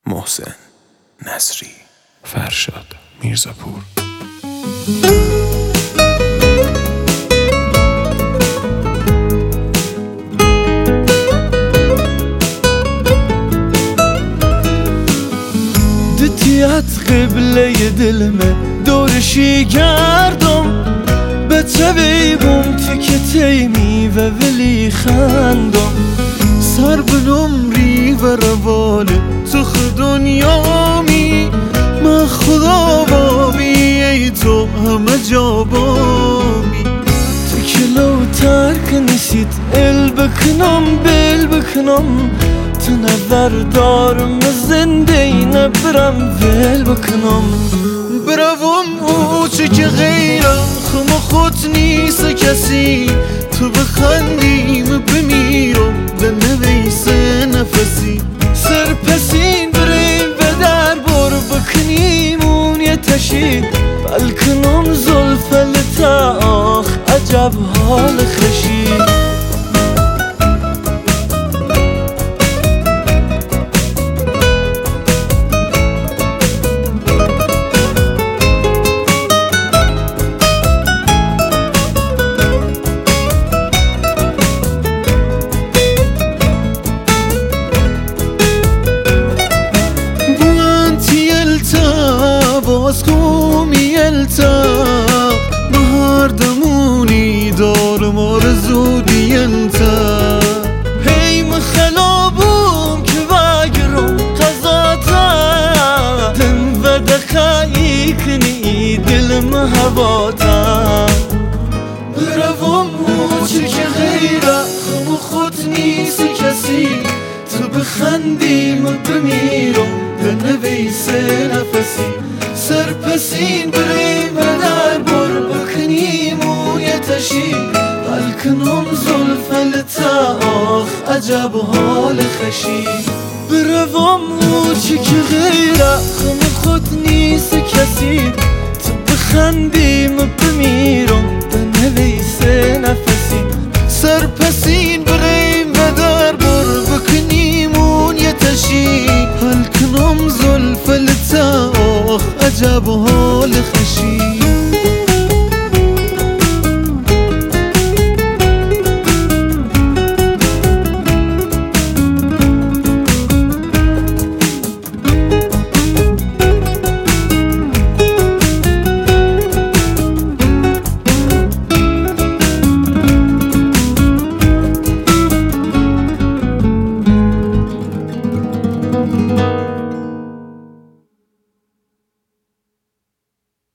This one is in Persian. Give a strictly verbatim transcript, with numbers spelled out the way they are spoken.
محسن نصری، فرشاد میرزاپور. دتیت قبله دلمه دورشی گردم به تبیبم تکتی میوه ولی خندم سر بنمری و رواله تو خود دنیامی من خدا بامی ای تو همه جا بامی تو کلو ترک نسید ال بکنم بل بکنم تو نظر دارم زنده ای نبرم ول بکنم بروم او چه که غیرم خم خود نیست کسی تو بخندیم بمیرم به نویس نفسی سرپسین بریم به در بر بکنیم اون یه تشی بلکنم زلفل تا آخ عجب حال خشی بازگومی التا بهار دمونی دارم آرزودی انتا هی مخلابوم که بگرم قضاتا دم و دخایی کنی دلم هواتا بروم چه که غیره خم خود نیست کسی تو بخندیم بمیرم به نویس نفسی سرپسین بریم در بر بکنیم و یه تشی بلکنم زلفل تا آخ عجب حال خشی بروم او چی که غیره خم خود نیست کسی تو بخندیم بمیرم به نویس نفسی سرپسین بریم در بر بکنیم اون یه تشی بلکنم زلفل تا عجب